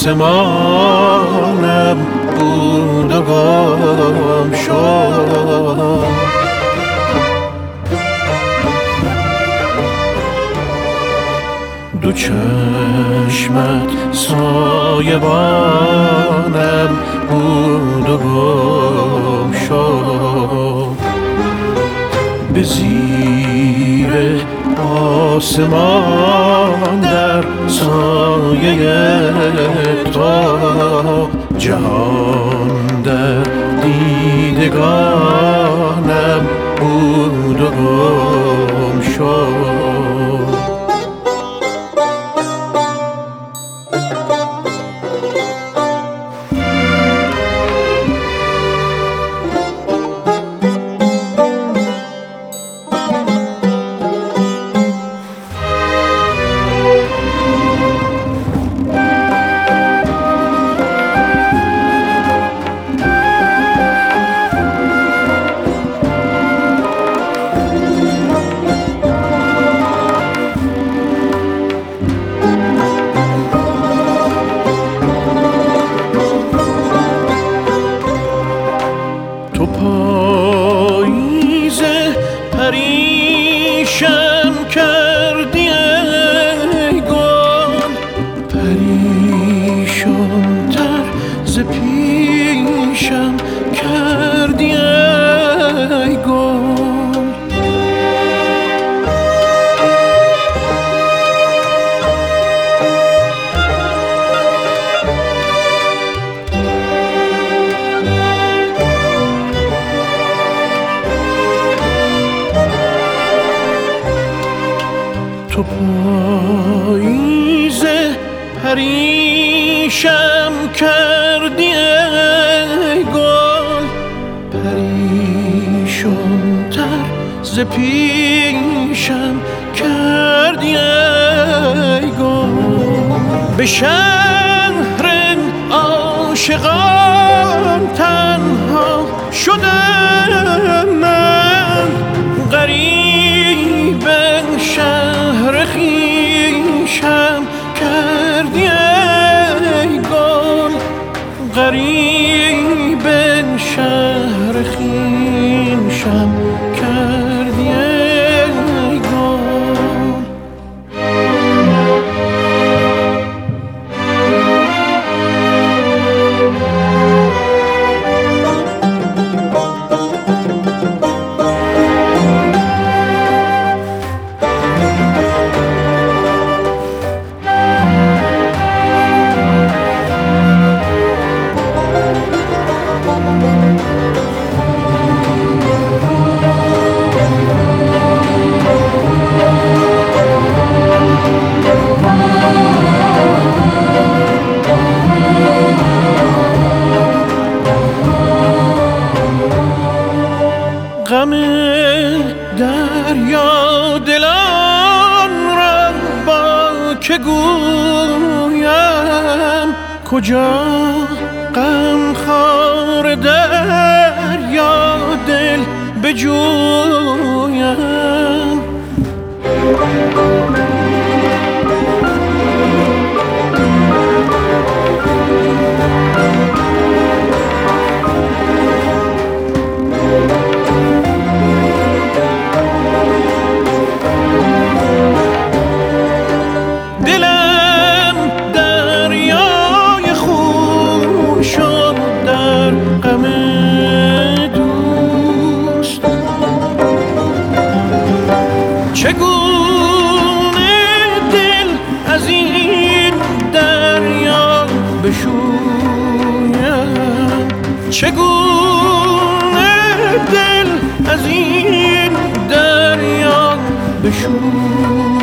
آسمانم بود و گم شد. دو چشمت سایبانم بود و گم شد. به زیر آسمان در سایه تو جهان در دیدگانم بود و گم شد. تو پاییز پریشم کردی ای گل، پریشان تر ز پیشم کردی ای گل. تو پاییز پریشم کردی ای گل، پریشان تر ز پیشم کردی ای گل. به شهر عاشقان تنها شدم من، غریب شهر خویشم کردی ای گل، غریب شهر خویشم کردی ای گل. غم دریا دلان را با که گویم، کجا غم خار دریا دل بجویم. چگونه دل از این دریا بشویم، چگونه دل از این دریا بشویم.